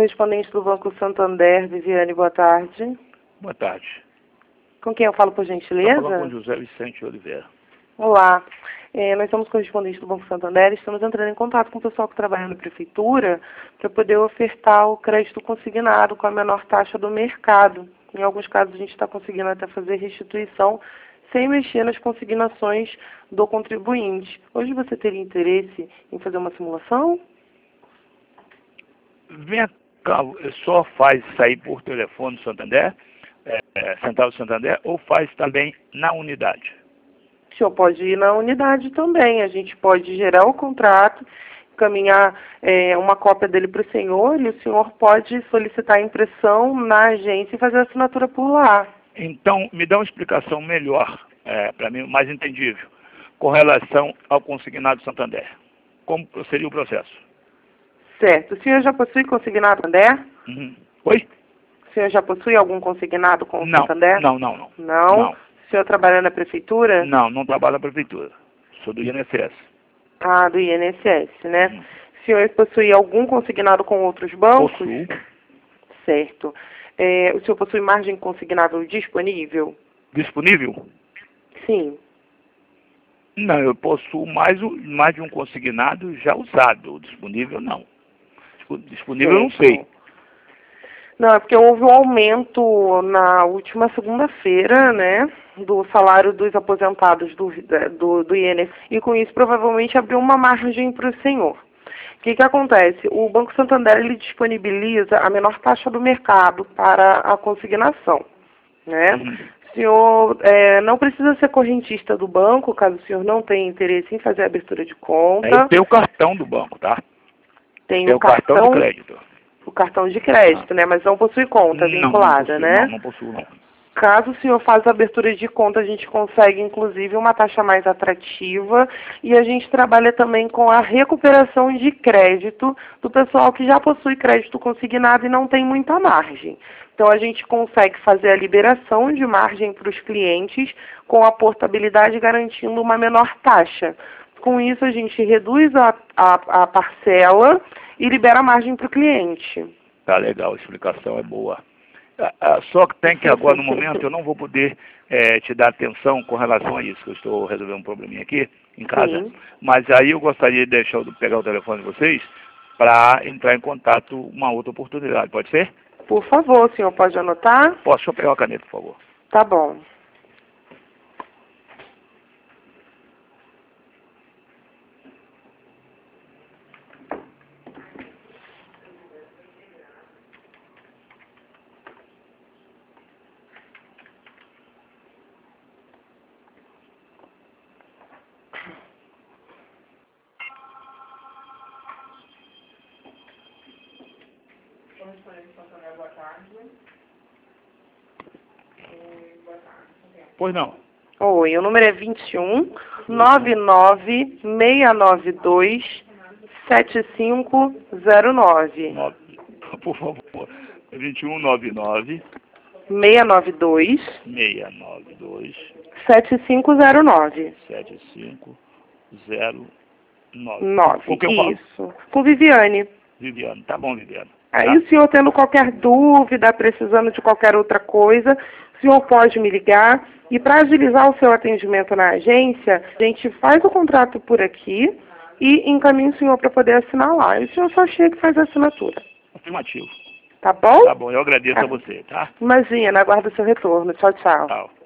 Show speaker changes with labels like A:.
A: correspondente do Banco Santander, Viviane, boa tarde.
B: Boa tarde.
A: Com quem eu falo, por gentileza?
B: Estou falando com José Vicente Oliveira.
A: Olá. Nós somos correspondentes do Banco Santander e estamos entrando em contato com o pessoal que trabalha na Prefeitura para poder ofertar o crédito consignado com a menor taxa do mercado. Em alguns casos, a gente está conseguindo até fazer restituição sem mexer nas consignações do contribuinte. Hoje você teria interesse em fazer uma simulação?
B: Vem cá, só faz sair por telefone do Santander, Central do Santander, ou faz também na unidade?
A: O senhor pode ir na unidade também. A gente pode gerar o contrato, encaminhar uma cópia dele para o senhor e o senhor pode solicitar a impressão na agência e fazer a assinatura por lá.
B: Então, me dá uma explicação melhor, para mim, mais entendível, com relação ao consignado Santander. Como seria o processo?
A: Certo. O senhor já possui consignado Santander?
B: Uhum. Oi?
A: O senhor já possui algum consignado com o
B: Não,
A: Santander?
B: não.
A: Não? O senhor trabalha na Prefeitura?
B: Não trabalho na Prefeitura. Sou do INSS.
A: Ah, do INSS, né? O senhor possui algum consignado com outros bancos?
B: Possuo.
A: Certo. O senhor possui margem consignável disponível?
B: Disponível?
A: Sim.
B: Não, eu possuo mais de um consignado já usado. Disponível, não. Disponível, eu não sei.
A: Não, é porque houve um aumento na última segunda-feira, né, do salário dos aposentados do INSS, e com isso provavelmente abriu uma margem para o senhor. O que acontece? O Banco Santander ele disponibiliza a menor taxa do mercado para a consignação, né? O senhor não precisa ser correntista do banco, caso o senhor não tenha interesse em fazer a abertura de conta.
B: Eu tenho o cartão do banco, tá?
A: Tem
B: o cartão de crédito.
A: O cartão de crédito, né? Mas não possui conta vinculada, né?
B: Não possuo, não.
A: Caso o senhor faça a abertura de conta, a gente consegue, inclusive, uma taxa mais atrativa e a gente trabalha também com a recuperação de crédito do pessoal que já possui crédito consignado e não tem muita margem. Então, a gente consegue fazer a liberação de margem para os clientes com a portabilidade garantindo uma menor taxa. Com isso, a gente reduz a parcela e libera a margem para o cliente.
B: Tá legal, a explicação é boa. Só que tem que agora, no momento, eu não vou poder te dar atenção com relação a isso, que eu estou resolvendo um probleminha aqui em casa.
A: Sim.
B: Mas aí eu gostaria de pegar o telefone de vocês para entrar em contato uma outra oportunidade. Pode ser?
A: Por favor, o senhor pode anotar?
B: Posso? Deixa eu pegar uma caneta, por favor.
A: Tá bom.
B: Pois não.
A: Oi, o número é 21 99 692 7509.
B: Por favor. 2199
A: 692
B: 692
A: 7509.
B: 7509. Com quem eu falo?
A: Isso. Com Viviane.
B: Viviane. Tá bom, Viviane.
A: Aí o senhor tendo qualquer dúvida, precisando de qualquer outra coisa, o senhor pode me ligar. E para agilizar o seu atendimento na agência, a gente faz o contrato por aqui e encaminha o senhor para poder assinar lá. E o senhor só chega e faz a assinatura.
B: Afirmativo.
A: Tá bom?
B: Tá bom, eu agradeço a você, tá?
A: Imagina, aguardo o seu retorno. Tchau, tchau.
B: Tchau.